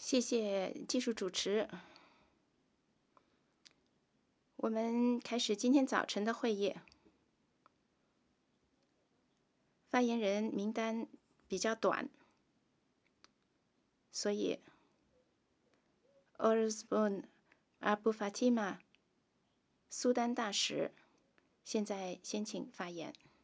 谢谢技术主持。我们开始今天早晨的会议。发言人名单比较短，所以 Osborne Abu Fatima 苏丹大使现在先请发言。